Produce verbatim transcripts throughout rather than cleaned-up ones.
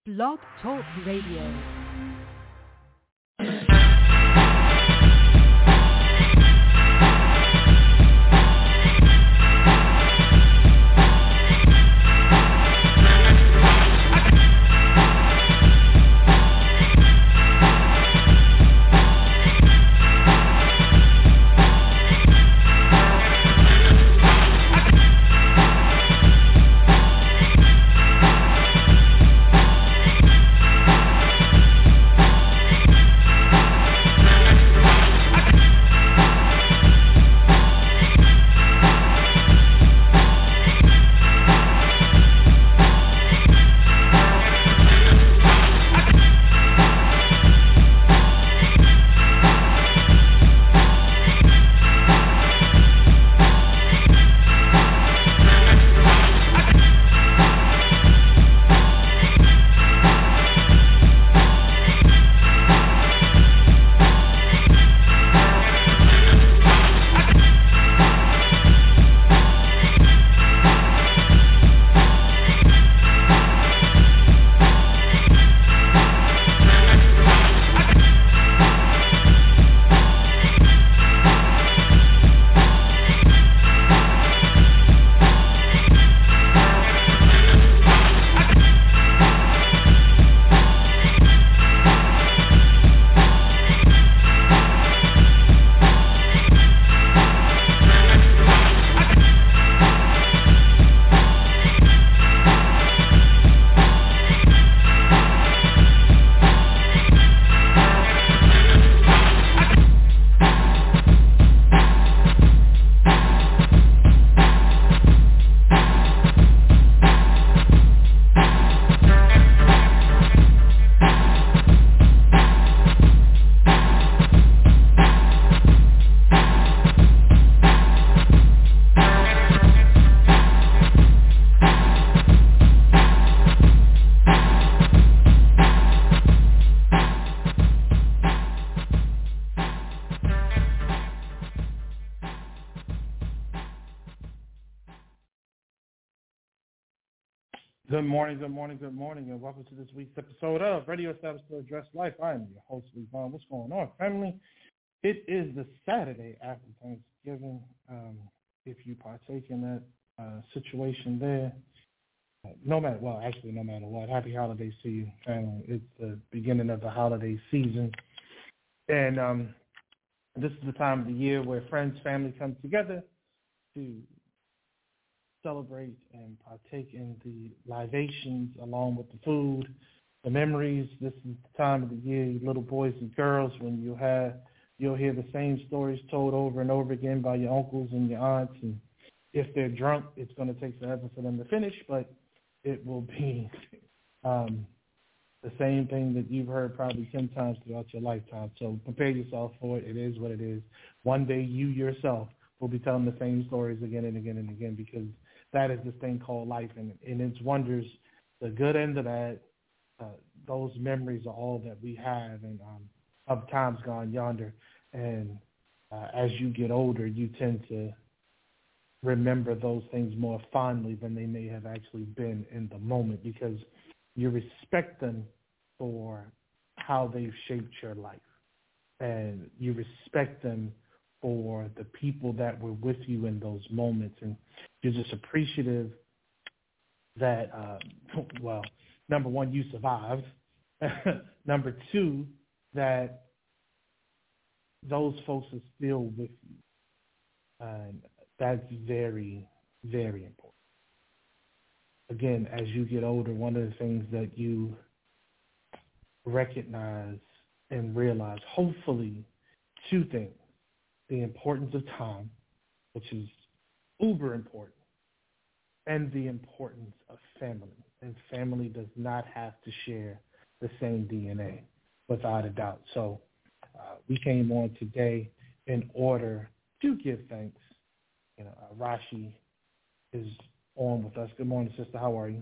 Blog Talk Radio. Good morning, good morning, good morning, and welcome to this week's episode of Radio Established to Address Life. I am your host, Lee Vaughn. What's going on, family? It is the Saturday after Thanksgiving. Um, if you partake in that uh, situation there, uh, no matter, well, actually, no matter what, happy holidays to you, family. It's the beginning of the holiday season, and um, this is the time of the year where friends, family come together to celebrate and partake in the libations along with the food, the memories. This is the time of the year, you little boys and girls, when you have you'll hear the same stories told over and over again by your uncles and your aunts. And if they're drunk, it's going to take forever for them to finish, but it will be um, the same thing that you've heard probably ten times throughout your lifetime. So prepare yourself for it. It is what it is. One day you yourself will be telling the same stories again and again and again, because that is this thing called life, and in its wonders, the good and the bad, uh, those memories are all that we have, and um, of times gone yonder. And uh, as you get older, you tend to remember those things more fondly than they may have actually been in the moment, because you respect them for how they've shaped your life, and you respect them for the people that were with you in those moments. And you're just appreciative that, uh, well, number one, you survived. Number two, that those folks are still with you. And that's very, very important. Again, as you get older, one of the things that you recognize and realize, hopefully, two things. The importance of time, which is uber important, and the importance of family. And family does not have to share the same D N A, without a doubt. So uh, we came on today in order to give thanks. You know, uh, Rashi is on with us. Good morning, sister. How are you?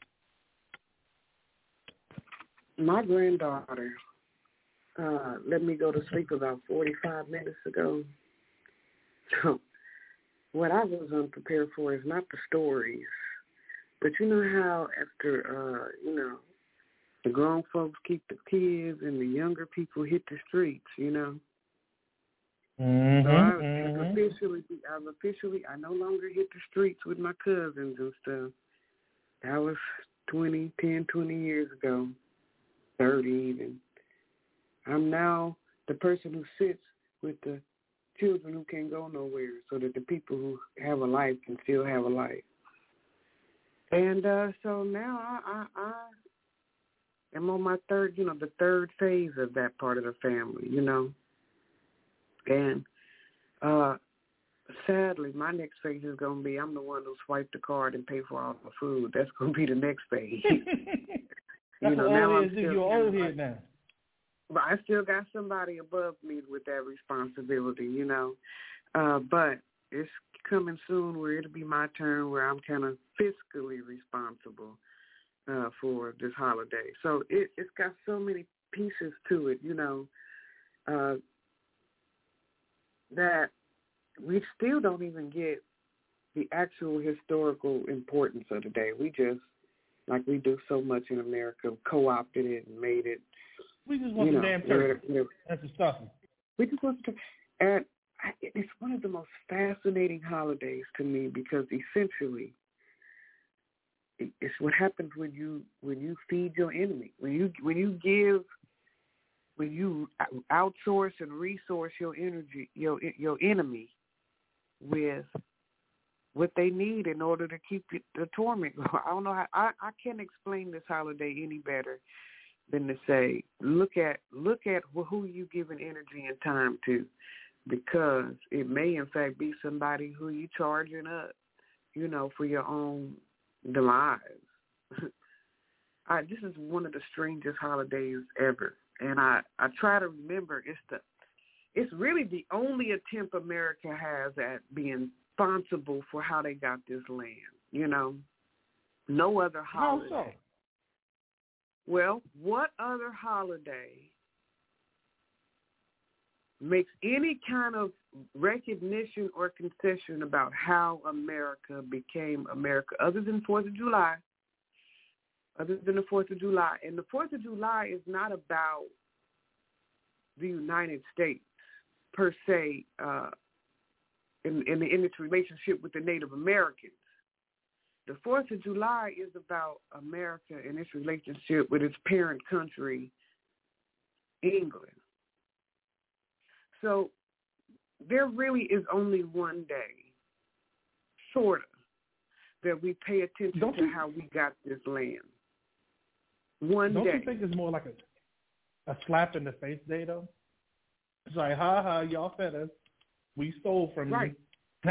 My granddaughter uh, let me go to sleep about forty-five minutes ago. So what I was unprepared for is not the stories, but you know how after, uh, you know, the grown folks keep the kids and the younger people hit the streets, you know. Mm-hmm, so I, mm-hmm. I've officially, I've officially, I no longer hit the streets with my cousins and stuff. That was twenty, ten, twenty years ago, thirty even. I'm now the person who sits with the children who can't go nowhere so that the people who have a life can still have a life. And uh, so now I, I, I am on my third, you know, the third phase of that part of the family, you know. And uh, sadly, my next phase is going to be I'm the one who swiped the card and pay for all the food. That's going to be the next phase. That's you know, what now old I'm heads do. still, You're old head now. But I still got somebody above me with that responsibility, you know. Uh, but it's coming soon where it'll be my turn where I'm kind of fiscally responsible uh, for this holiday. So it, it's got so many pieces to it, you know, uh, that we still don't even get the actual historical importance of the day. We just, like we do so much in America, co-opted it and made it. We just want you the know, damn turkey. we're, we're, That's the stuffing. We just want to, and I, it's one of the most fascinating holidays to me because essentially, it's what happens when you when you feed your enemy. When you when you give, when you outsource and resource your energy, your your enemy, with what they need in order to keep the torment going. I don't know how I, I can't explain this holiday any better than to say, look at look at who you giving energy and time to, because it may in fact be somebody who you charging up, you know, for your own demise. I, this is one of the strangest holidays ever, and I, I try to remember it's the it's really the only attempt America has at being responsible for how they got this land. You know, no other holiday. How so? Well, what other holiday makes any kind of recognition or concession about how America became America, other than fourth of July, other than the fourth of July? And the fourth of July is not about the United States per se uh, in, in, in its relationship with the Native Americans. The fourth of July is about America and its relationship with its parent country, England. So there really is only one day, sort of, that we pay attention don't to you, how we got this land. One don't day. Don't you think it's more like a, a slap in the face day, though? It's like, ha ha, y'all fed us. We stole from right. you.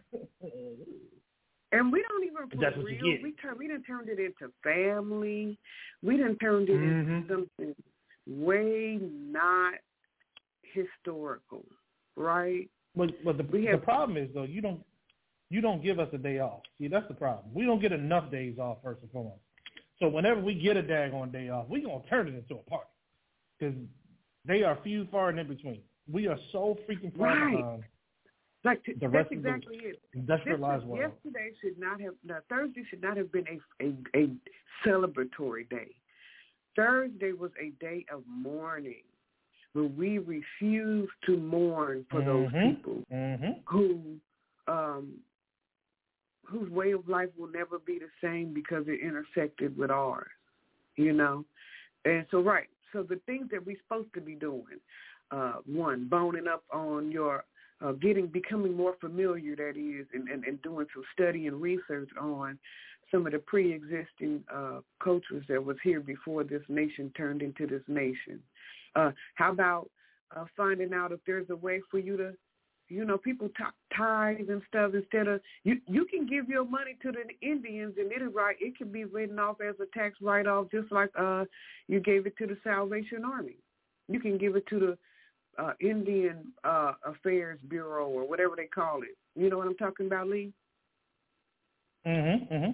And we don't even, for That's what real, you get. we, turn, we done turned it into family. We done turned it mm-hmm. into something way not historical, right? But, but the, we the have, problem is, though, you don't you don't give us a day off. See, that's the problem. We don't get enough days off, first and foremost. So whenever we get a daggone day off, we're going to turn it into a party because they are few, far, and in between. We are so freaking far right. behind. Like to, the that's rest exactly of the it. industrialized world. Yesterday should not have. No, Thursday should not have been a, a a celebratory day. Thursday was a day of mourning, where we refuse to mourn for those mm-hmm. people mm-hmm. who um, whose way of life will never be the same because it intersected with ours. You know, and so right. So the things that we're supposed to be doing, uh, one, boning up on your Uh, getting, becoming more familiar, that is, and, and, and doing some study and research on some of the pre-existing uh, cultures that was here before this nation turned into this nation. Uh, how about uh, finding out if there's a way for you to, you know, people t- tithe and stuff instead of, you you can give your money to the Indians and it'll right, it can be written off as a tax write-off just like uh, you gave it to the Salvation Army. You can give it to the Uh, Indian uh, Affairs Bureau or whatever they call it. You know what I'm talking about, Lee? Mm-hmm, mm-hmm.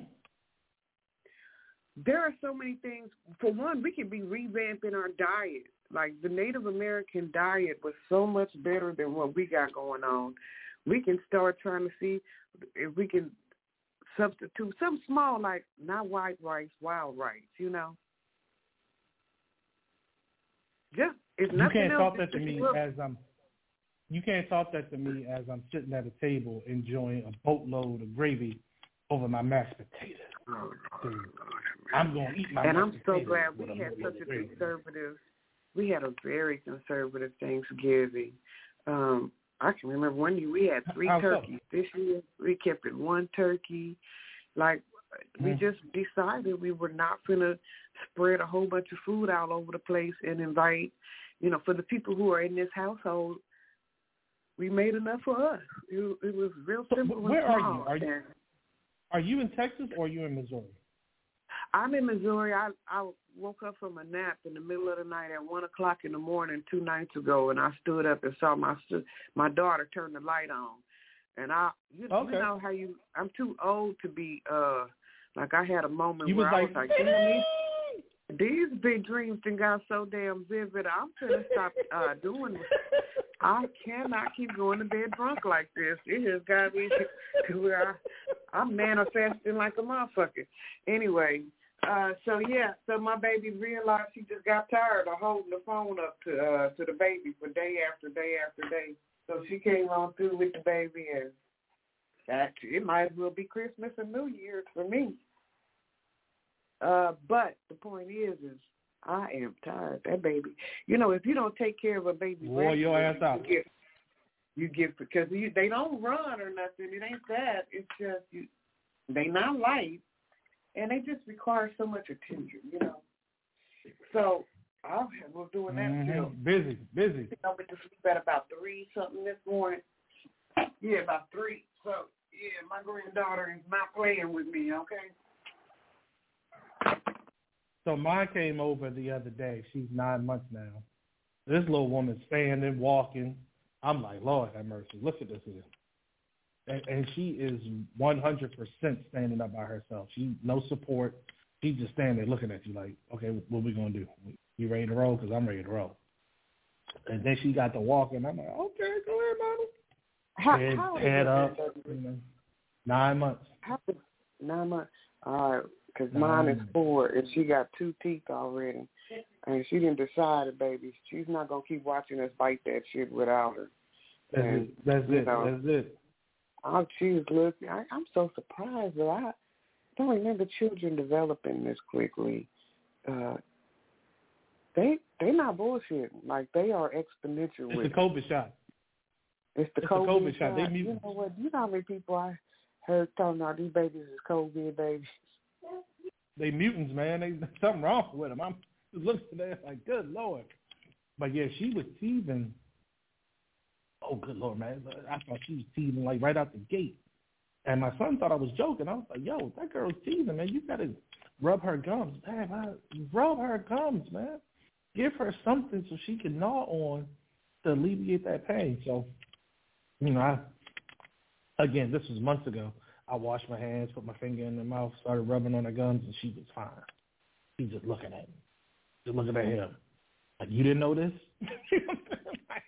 There are so many things. For one, we could be revamping our diet. Like the Native American diet was so much better than what we got going on. We can start trying to see if we can substitute something small like not white rice, wild rice, you know? It's you nothing can't else. talk that to me Well, as I'm. You can't talk that to me as I'm sitting at a table enjoying a boatload of gravy over my mashed potatoes. oh, Dude, I'm gonna eat my. and mashed I'm so potatoes glad with we a had boatload such of a gravy. conservative. We had a very conservative Thanksgiving. Um, I can remember one year we had three How so? turkeys. This year we kept it one turkey. Like we Mm. just decided we were not gonna spread a whole bunch of food all over the place and invite, you know, for the people who are in this household. We made enough for us. It, it was real So, simple. where and are small. you? Are you are you in Texas or are you in Missouri? I'm in Missouri. I I woke up from a nap in the middle of the night at one o'clock in the morning two nights ago, and I stood up and saw my my daughter turn the light on, and I you, Okay. you know how you I'm too old to be uh like I had a moment You where was I like, was like, damn, these, these big dreams done got so damn vivid. I'm gonna stop uh, doing this. I cannot keep going to bed drunk like this. It has got me to where I, I'm manifesting like a motherfucker. Anyway. Uh, so yeah, so my baby realized she just got tired of holding the phone up to uh, to the baby for day after day after day. So she came on through with the baby, and that it might as well be Christmas and New Year's for me. Uh, but the point is, is I am tired. That baby, you know, if you don't take care of a baby, Wore your ass out. You get, you get because you, they don't run or nothing. It ain't that. It's just you, they not light. And they just require so much attention, you know. So I was doing that Mm-hmm. till busy, busy. I went to sleep at about three something this morning. Yeah, about three. So yeah, my granddaughter is not playing with me. Okay. So mine came over the other day. She's nine months now. This little woman's standing, walking. I'm like, Lord have mercy. Look at this here. And, and she is one hundred percent standing up by herself. She no support. She's just standing there looking at you like, okay, what we going to do? You ready to roll? Because I'm ready to roll. And then she got to walking. I'm like, okay, go ahead, mama. How, head how head old up. is You know, nine months. How, nine months. All right, because mine is four, and she got two teeth already. And she didn't decide, baby. She's not going to keep watching us bite that shit without her. That's and, it. That's it. Know, That's it. I'll choose looking. I, I'm so surprised that I don't remember children developing this quickly. Uh, they they not bullshitting. Like they are exponential. It's with the COVID shot. It's the it's COVID, the COVID shot. shot. They you mutants. know what? You know how many people I heard talking about these babies is COVID babies. They mutants, man. They something wrong with them. I'm just looking at that like, good Lord. But yeah, she was teething. Oh, good Lord, man. I thought she was teething, like, right out the gate. And my son thought I was joking. I was like, yo, that girl's teething, man. You got to rub her gums. Man, I, rub her gums, man. Give her something so she can gnaw on to alleviate that pain. So, you know, I, again, this was months ago. I washed my hands, put my finger in her mouth, started rubbing on her gums, and she was fine. She's just looking at me. Just looking at him. Like, you didn't know this? Like,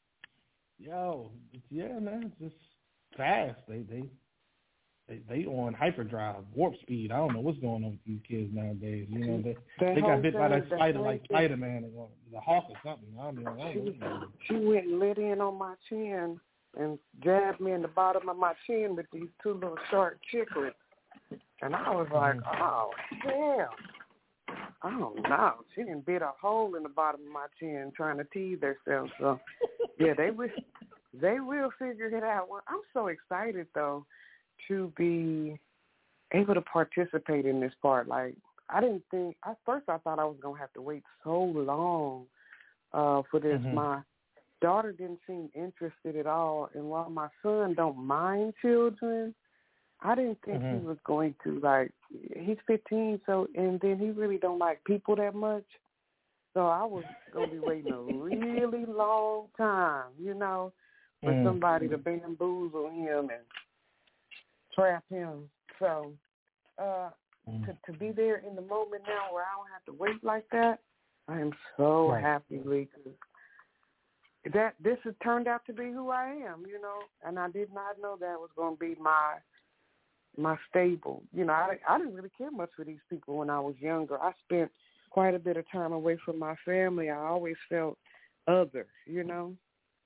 yo, yeah, man, it's just fast. They they they they on hyperdrive, warp speed. I don't know what's going on with these kids nowadays. You know, they that they got bit by that thing, spider that like Spider Man or the Hawk or something. I don't, know, I don't she, know. she went and lit in on my chin and jabbed me in the bottom of my chin with these two little short chiclets, and I was like, Mm-hmm. oh hell. I don't know. She didn't bit a hole in the bottom of my chin trying to tease herself. So, yeah, they will, they will figure it out. Well, I'm so excited, though, to be able to participate in this part. Like, I didn't think, at first I thought I was going to have to wait so long uh, for this. Mm-hmm. My daughter didn't seem interested at all. And while my son don't mind children, I didn't think mm-hmm. he was going to, like, he's fifteen, so, and then he really don't like people that much. So I was going to be waiting a really long time, you know, for mm-hmm. somebody to bamboozle him and trap him. So uh, mm-hmm. to, to be there in the moment now where I don't have to wait like that, I am so right. happy because that this has turned out to be who I am, you know, and I did not know that was going to be my my stable. You know, I, I didn't really care much for these people when I was younger. I spent quite a bit of time away from my family. I always felt other, you know.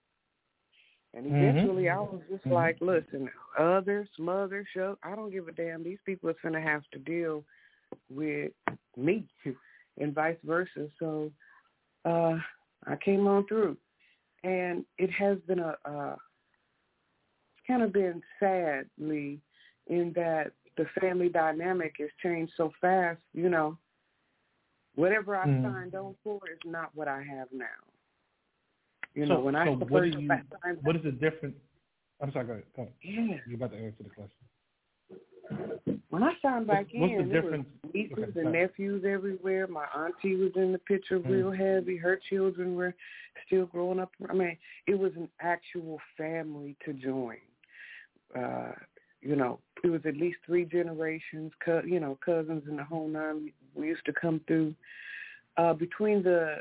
And eventually mm-hmm. I was just mm-hmm. like, listen, other, smother, show, I don't give a damn. These people are going to have to deal with me and vice versa. So uh, I came on through. And it has been a, uh, it's kind of been sadly in that the family dynamic has changed so fast, you know. Whatever I mm. signed on for is not what I have now. You so, know, when so I what, first do you, signed what is the difference? I'm sorry, go ahead. Go ahead. Yeah. You're about to answer the question. When I signed back what's, in, what's the there difference? was nieces okay, and nephews everywhere. My auntie was in the picture mm. real heavy. Her children were still growing up. I mean, it was an actual family to join. Uh, you know, it was at least three generations, co- you know, cousins in the whole nine. We used to come through. Uh, between the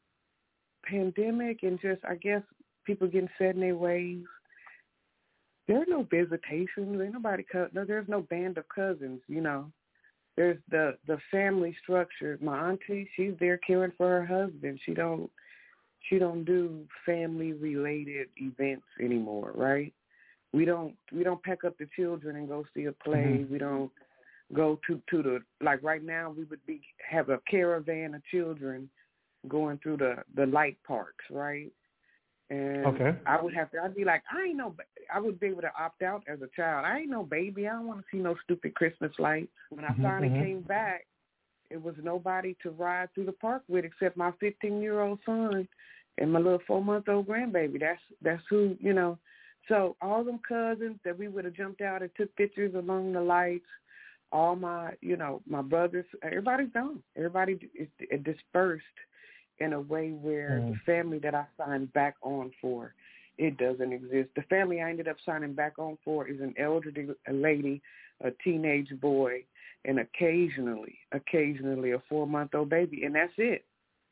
pandemic and just, I guess, people getting set in their ways, there are no visitations. Ain't nobody, co- no, there's no band of cousins, you know. There's the, the family structure. My auntie, she's there caring for her husband. She don't, she don't do family-related events anymore, right? We don't, we don't pack up the children and go see a play. Mm-hmm. We don't go to, to the, like right now we would be, have a caravan of children going through the, the light parks, right? And okay. I would have to, I'd be like, I ain't no, I would be able to opt out as a child. I ain't no baby. I don't want to see no stupid Christmas lights. When I mm-hmm, finally mm-hmm. came back, it was nobody to ride through the park with except my fifteen-year-old son and my little four-month-old grandbaby. That's, that's who, you know. So all them cousins that we would have jumped out and took pictures along the lights, all my, you know, my brothers, everybody's gone. Everybody is dispersed in a way where mm. the family that I signed back on for, it doesn't exist. The family I ended up signing back on for is an elderly lady, a teenage boy, and occasionally, occasionally a four-month-old baby, and that's it.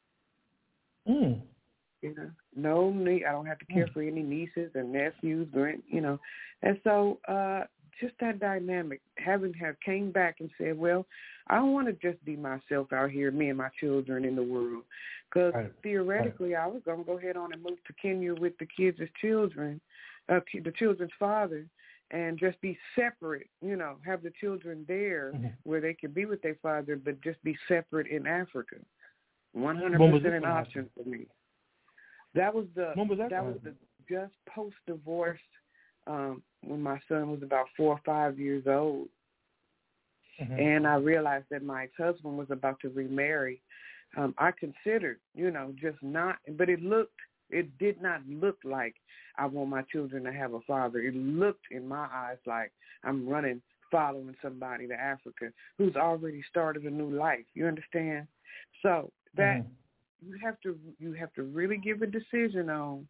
Mm. You know, no need. I don't have to care mm. for any nieces and nephews, grand, you know. And so uh, just that dynamic, having have came back and said, well, I don't want to just be myself out here, me and my children in the world. Because right. theoretically, right. I was going to go ahead on and move to Kenya with the kids as children, uh, the children's father, and just be separate, you know, have the children there mm-hmm. where they could be with their father, but just be separate in Africa. one hundred percent an option for me. That was the when was that, that was the just post-divorce um, when my son was about four or five years old. Mm-hmm. And I realized that my ex-husband was about to remarry. Um, I considered, you know, just not, but it looked, it did not look like I want my children to have a father. It looked in my eyes like I'm running, following somebody to Africa who's already started a new life. You understand? So that mm-hmm. you have to, you have to really give a decision on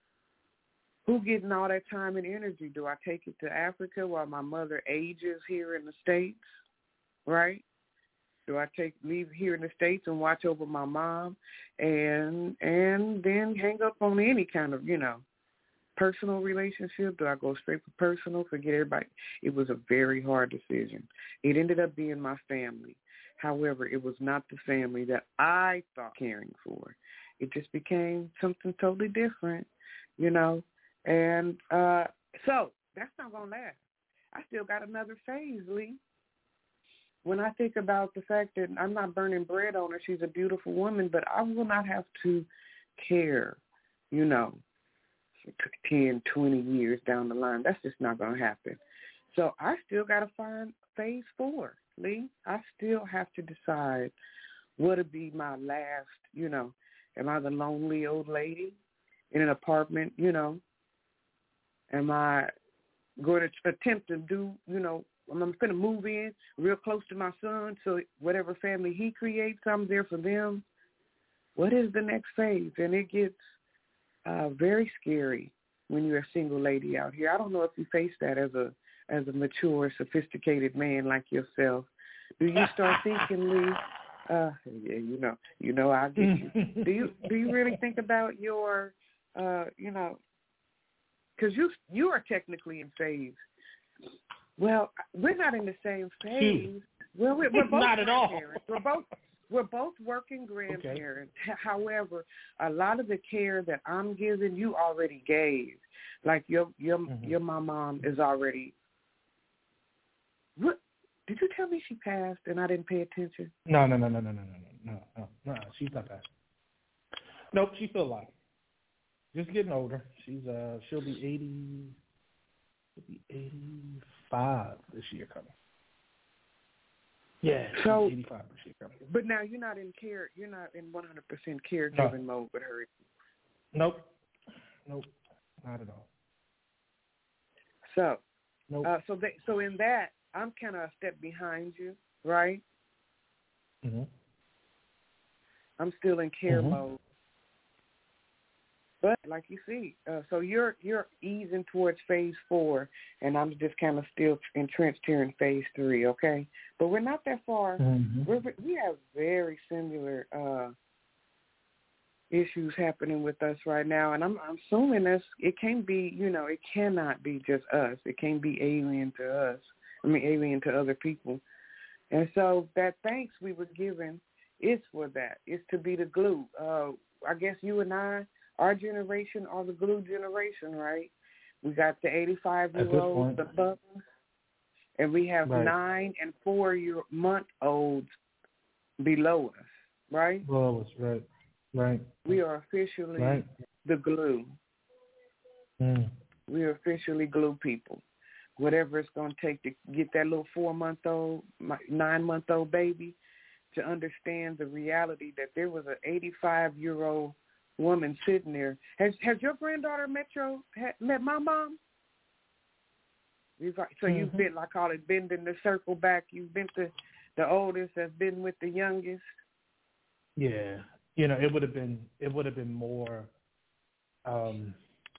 who getting all that time and energy. Do I take it to Africa while my mother ages here in the States? Right? Do I take leave here in the States and watch over my mom and and then hang up on any kind of, you know, personal relationship? Do I go straight for personal, forget everybody? It was a very hard decision. It ended up being my family. However, it was not the family that I thought caring for. It just became something totally different, you know. And uh, so that's not going to last. I still got another phase, Lee. When I think about the fact that I'm not burning bread on her, she's a beautiful woman, but I will not have to care, you know, for ten, twenty years down the line. That's just not going to happen. So I still got to find phase four, Lee. I still have to decide what to be my last, you know, am I the lonely old lady in an apartment, you know? Am I going to attempt to do, you know, I'm going to move in real close to my son, so whatever family he creates, I'm there for them. What is the next phase? And it gets uh, very scary when you're a single lady out here. I don't know if you face that as a as a mature, sophisticated man like yourself. Do you start thinking, Lee? Uh, yeah, you know, you know, I get you. Do you do you really think about your, uh, you know, because you you are technically in phase. Well, we're not in the same phase. Well, we're, we're both not at all. We're both We're both working grandparents. Okay. However, a lot of the care that I'm giving, you already gave. Like your your mm-hmm. your my mom is already. What did you tell me she passed and I didn't pay attention? No, no, no, no, no, no, no, no, no, no. She's not passed. Nope, she's still alive. Just getting older. She's uh, she'll be eighty. She'll be eighty-five this year coming. Yeah, so eighty-five this year coming. But now you're not in care. You're not in one hundred percent caregiving no. mode with her. Nope. Nope. Not at all. So, nope. uh, so they, so in that, I'm kind of a step behind you, right? Mm-hmm. I'm still in care mm-hmm. mode. But like you see, uh, so you're you're easing towards phase four, and I'm just kind of still entrenched here in phase three. Okay, but we're not that far. Mm-hmm. We're, we have very similar uh, issues happening with us right now, and I'm, I'm assuming that's it can't be. You know, it cannot be just us. It can't be alien to us. I mean, alien to other people. And so that thanks we were given is for that. It's to be the glue. Uh, I guess you and I. Our generation are the glue generation, right? We got the eighty-five-year-olds above us, and we have right. nine and four-year-month-olds below us, right? Below us, right, right. We are officially right. the glue. Mm. We are officially glue people. Whatever it's going to take to get that little four-month-old, nine-month-old baby to understand the reality that there was an eighty-five-year-old woman sitting there. Has has your granddaughter met your met my mom? You've, so mm-hmm. you've been, I call it, bending the circle back. You've been to the oldest that's been with the youngest. Yeah, you know, it would have been it would have been more. Um,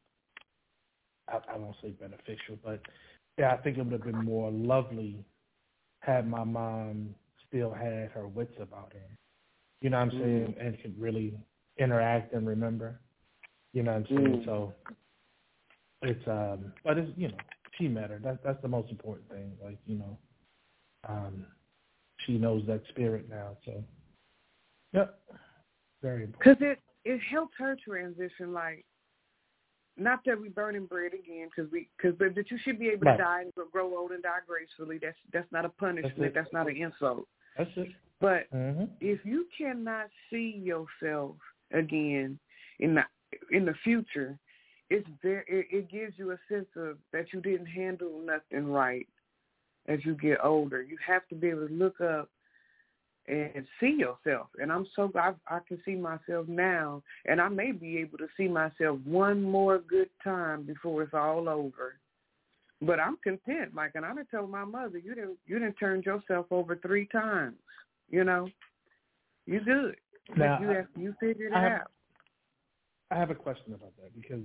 I, I won't say beneficial, but yeah, I think it would have been more lovely had my mom still had her wits about her. You know what I'm mm-hmm. saying, and could really interact and remember, you know what I'm saying? Mm. So it's, um, but it's, you know, she met her. That's, that's the most important thing. Like, you know, um, she knows that spirit now. So, yep, very important. Because it, it helped her transition, like, not that we burning bread again, because we, because that you should be able right. to die and grow old and die gracefully. That's, that's not a punishment. That's, that's not an insult. That's it. But mm-hmm. if you cannot see yourself again in the in the future, it's very it, it gives you a sense of that you didn't handle nothing right as you get older. You have to be able to look up and see yourself. And I'm so glad I, I can see myself now, and I may be able to see myself one more good time before it's all over. But I'm content, like, and I done told my mother, you didn't you didn't turn yourself over three times. You know, you good. Now, you have, you figured it I have, out. I have a question about that because,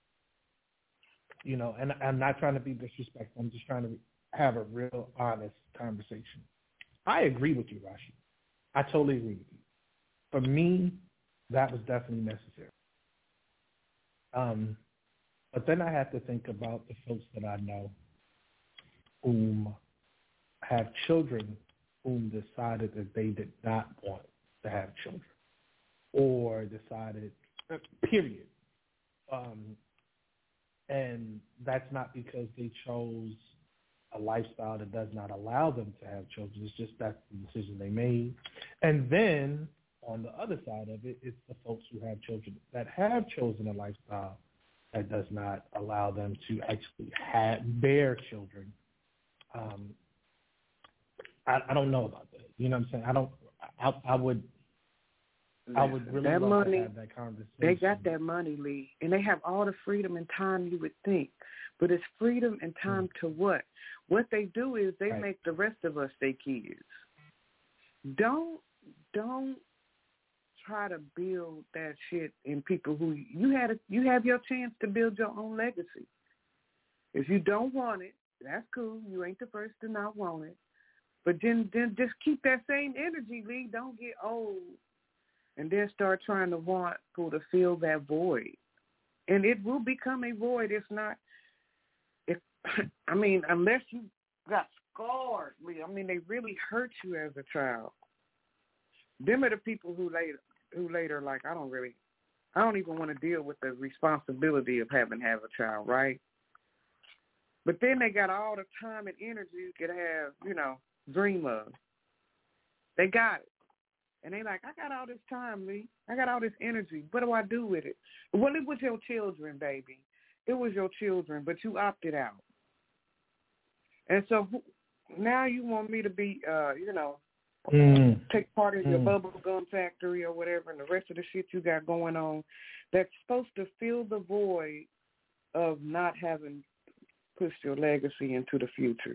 you know, and I'm not trying to be disrespectful. I'm just trying to have a real honest conversation. I agree with you, Rashi. I totally agree with you. For me, that was definitely necessary. Um, but then I have to think about the folks that I know whom have children whom decided that they did not want to have children or decided, period. Um, and that's not because they chose a lifestyle that does not allow them to have children. It's just that's the decision they made. And then on the other side of it, it's the folks who have children that have chosen a lifestyle that does not allow them to actually have bear children. Um, I, I don't know about that. You know what I'm saying? I don't. I, I would. I would really that love money, to have that conversation. They got that money, Lee, and they have all the freedom and time you would think. But it's freedom and time mm. to what? What they do is they right. make the rest of us their kids. Don't don't try to build that shit in people who you had. A, you have your chance to build your own legacy. If you don't want it, that's cool. You ain't the first to not want it. But then, then just keep that same energy, Lee. Don't get old and then start trying to want people to fill that void. And it will become a void. It's not, if, I mean, unless you got scarred, Lee. I mean, they really hurt you as a child. them are the people who later, who later like, I don't really, I don't even want to deal with the responsibility of having to have a child, right? But then they got all the time and energy you could have, you know, dream of. They got it. And they like, I got all this time, Lee. I got all this energy. What do I do with it? Well, it was your children, baby. It was your children, but you opted out. And so now you want me to be, uh, you know, mm. take part in mm. your bubble gum factory or whatever and the rest of the shit you got going on that's supposed to fill the void of not having pushed your legacy into the future.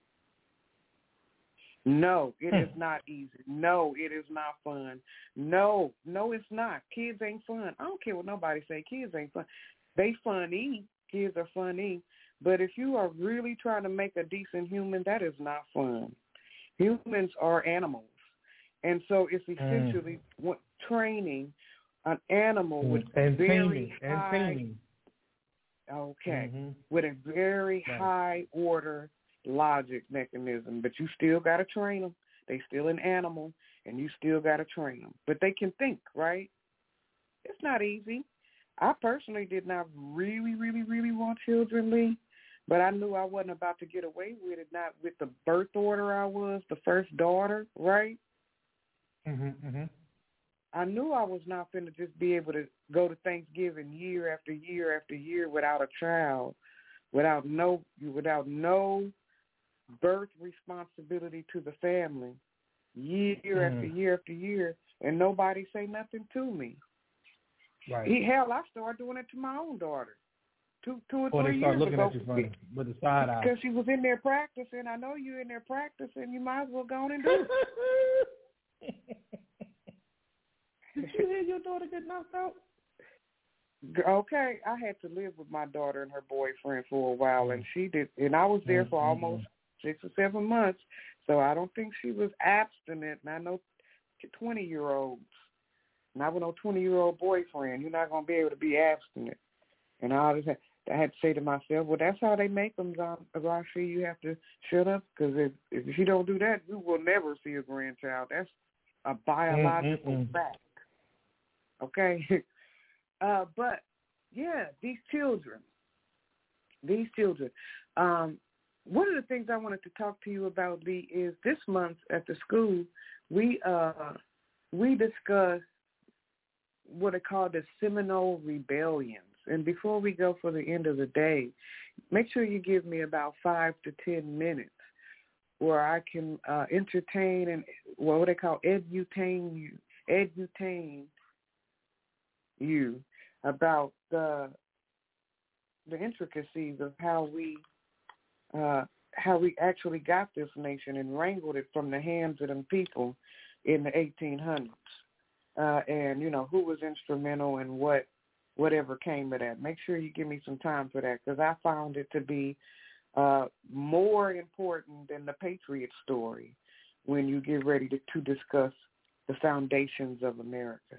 No, it is not easy. No, it is not fun. No, no, it's not. Kids ain't fun. I don't care what nobody say. Kids ain't fun. They funny. Kids are funny. But if you are really trying to make a decent human, that is not fun. Humans are animals. And so it's essentially mm. training an animal mm. with and very taming. high, and taming. Okay, mm-hmm. with a very right. high order logic mechanism, but you still got to train them. They still an animal, and you still got to train them. But they can think, right? It's not easy. I personally did not really, really, really want children, Lee, but I knew I wasn't about to get away with it, not with the birth order I was, the first daughter, right? Mm-hmm, mm-hmm. I knew I was not going to just be able to go to Thanksgiving year after year after year without a child, without no, without no birth responsibility to the family, year mm. after year after year, and nobody say nothing to me. Right. He, hell, I started doing it to my own daughter, two, two or or three they start years looking ago. At you funny with the side eye because she was in there practicing. I know you're in there practicing. You might as well go on and do it. Did you hear your daughter get knocked out? Okay, I had to live with my daughter and her boyfriend for a while, and she did, and I was there for mm-hmm. almost six or seven months, so I don't think she was abstinent. And I know twenty-year-olds, and I have no twenty-year-old boyfriend. You're not going to be able to be abstinent. And I just had, I had to say to myself, well, that's how they make them, Rashi. You have to shut up, because if, if you don't do that, you will never see a grandchild. That's a biological mm-hmm. fact. Okay? uh, but, yeah, these children, these children, um, one of the things I wanted to talk to you about, Lee, is this month at the school, we uh, we discussed what are called the Seminole Rebellions. And before we go for the end of the day, make sure you give me about five to ten minutes where I can uh, entertain and what they call edutain you, edutain you about the the intricacies of how we uh, how we actually got this nation and wrangled it from the hands of them people in the eighteen hundreds, uh, and you know who was instrumental and what whatever came of that. Make sure you give me some time for that, because I found it to be uh, more important than the Patriot story when you get ready to, to discuss the foundations of America.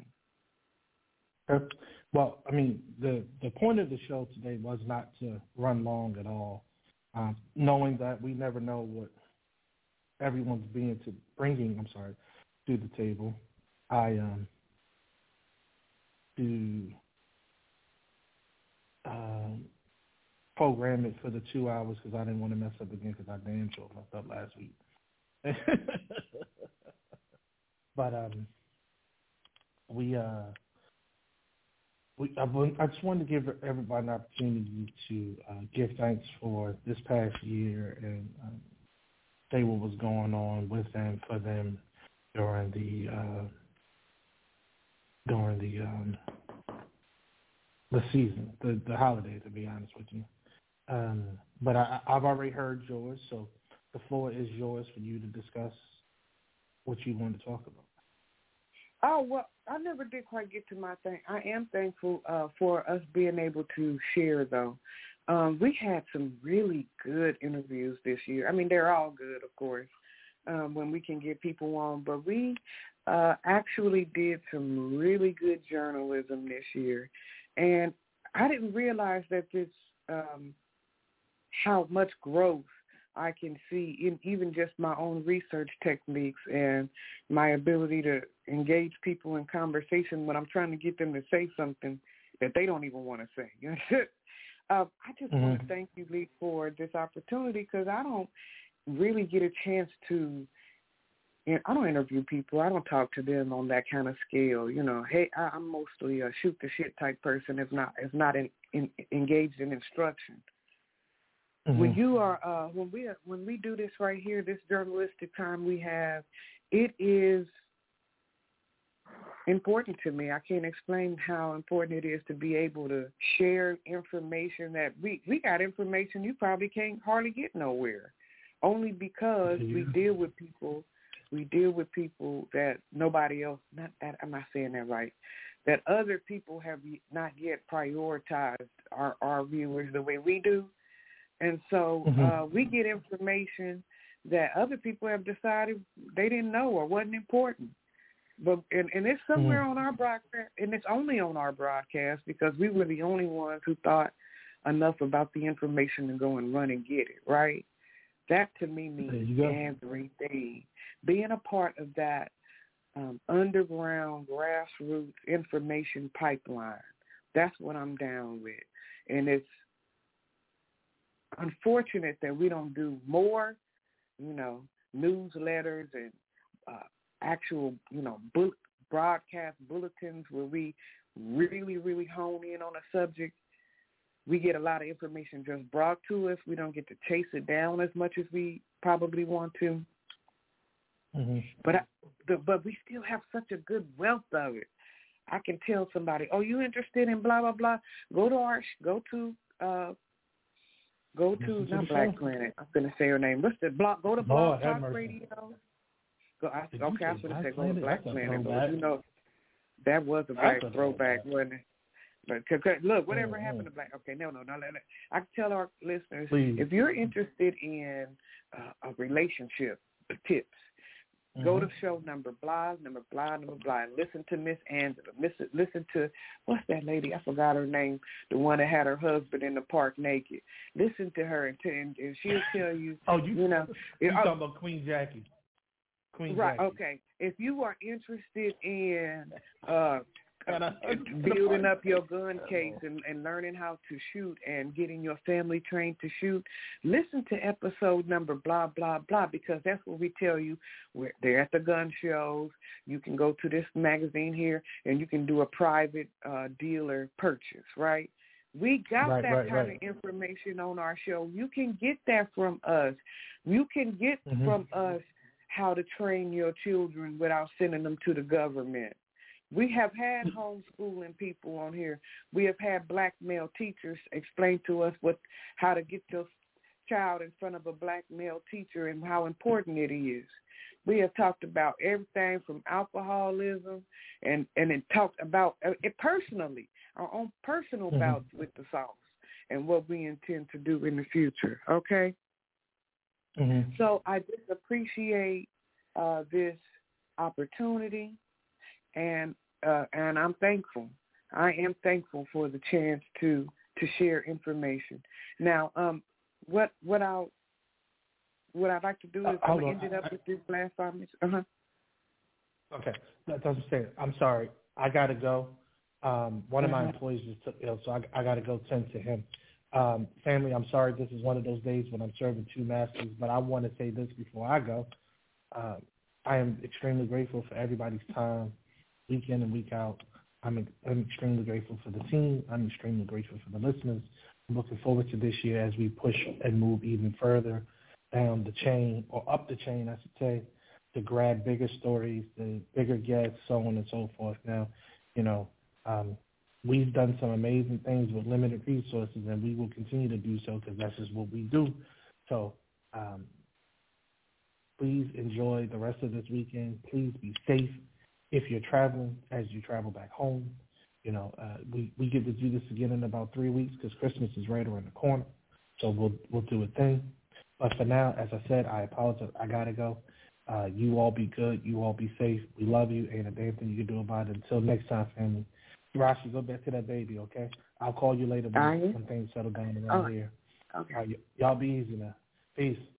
Well, I mean, the, the point of the show today was not to run long at all, um, knowing that we never know what everyone's being to bringing. I'm sorry, to the table. I um do um, program it for the two hours because I didn't want to mess up again because I damn sure messed up last week. But um, we uh. We, I, I just wanted to give everybody an opportunity to uh, give thanks for this past year and um, say what was going on with them, for them during the uh, during the um, the season, the the holiday. To be honest with you, um, but I, I've already heard yours, so the floor is yours for you to discuss what you want to talk about. Oh, well, I never did quite get to my thing. I am thankful uh, for us being able to share, though. Um, we had some really good interviews this year. I mean, they're all good, of course, um, when we can get people on. But we uh, actually did some really good journalism this year. And I didn't realize that this, um, how much growth I can see in even just my own research techniques and my ability to engage people in conversation when I'm trying to get them to say something that they don't even want to say. uh, I just mm-hmm. want to thank you, Lee, for this opportunity because I don't really get a chance to, and I don't interview people. I don't talk to them on that kind of scale. You know, hey, I, I'm mostly a shoot the shit type person, if not if not in, in, engaged in instruction. Mm-hmm. When you are, uh, when we when we do this right here, this journalistic time we have, it is important to me. I can't explain how important it is to be able to share information that we we got information you probably can't hardly get nowhere, only because yeah. we deal with people. We deal with people that nobody else. Not that I'm not saying that right. That other people have not yet prioritized our our viewers the way we do. And so mm-hmm. uh, we get information that other people have decided they didn't know or wasn't important. But and, and it's somewhere mm-hmm. on our broadcast, and it's only on our broadcast because we were the only ones who thought enough about the information to go and run and get it, right? That to me means everything. Being a part of that um, underground, grassroots information pipeline, that's what I'm down with. And it's unfortunate that we don't do more, you know, newsletters and uh, actual, you know, bu- broadcast bulletins where we really, really hone in on a subject. We get a lot of information just brought to us. We don't get to chase it down as much as we probably want to. Mm-hmm. But I, the, but we still have such a good wealth of it. I can tell somebody, oh, you interested in blah, blah, blah? Go to our, go to, uh, Go to, not Black Planet. I'm going to say her name. What's the blog? Go to Blog Talk Radio. Go, I, okay, I was going to say go to Black Planet. But you know, that was a black throwback, wasn't it? But cause, cause, look, whatever mm-hmm. happened to Black? Okay, no, no, no. no, no. I can tell our listeners, Please. if you're interested in uh, a relationship tips, mm-hmm. go to show number blah, number blah, number blah, and listen to Miss Angela. Listen, listen to, what's that lady? I forgot her name, the one that had her husband in the park naked. Listen to her, and, t- and, and she'll tell you, oh, you, you know. You're uh, talking about Queen Jackie. Queen right, Jackie. okay. If you are interested in uh, building up your gun case and, and learning how to shoot and getting your family trained to shoot, listen to episode number blah, blah, blah, because that's what we tell you. We're, they're at the gun shows. You can go to this magazine here, and you can do a private uh, dealer purchase, right? We got right, that right, kind right. of information on our show. You can get that from us. You can get mm-hmm. from us how to train your children without sending them to the government. We have had homeschooling people on here. We have had black male teachers explain to us what how to get your child in front of a black male teacher and how important it is. We have talked about everything from alcoholism and, and it talked about it personally, our own personal mm-hmm. bouts with the sauce and what we intend to do in the future, okay? Mm-hmm. So I just appreciate uh, this opportunity. And uh, and I'm thankful. I am thankful for the chance to, to share information. Now, um, what what I what I'd like to do is uh, I'm end it up I, with this last five minutes. Uh huh. Okay, that doesn't say it. I'm sorry. I gotta go. Um, one of uh-huh. my employees just took ill, so I, I gotta go tend to him. Um, family, I'm sorry. This is one of those days when I'm serving two masters, but I want to say this before I go. Um, I am extremely grateful for everybody's time. Week in and week out. I'm, I'm extremely grateful for the team. I'm extremely grateful for the listeners. I'm looking forward to this year as we push and move even further down the chain, or up the chain, I should say, to grab bigger stories, the bigger guests, so on and so forth. Now, you know, um, we've done some amazing things with limited resources, and we will continue to do so because that's just what we do. So um, please enjoy the rest of this weekend. Please be safe. If you're traveling, as you travel back home, you know, uh, we, we get to do this again in about three weeks because Christmas is right around the corner. So we'll we'll do it then. But for now, as I said, I apologize. I got to go. Uh, you all be good. You all be safe. We love you. Ain't a damn thing you can do about it. Until next time, family. Rashi, go back to that baby, okay? I'll call you later when, when things settle down around oh, here. Okay. All right, y- y'all be easy now. Peace.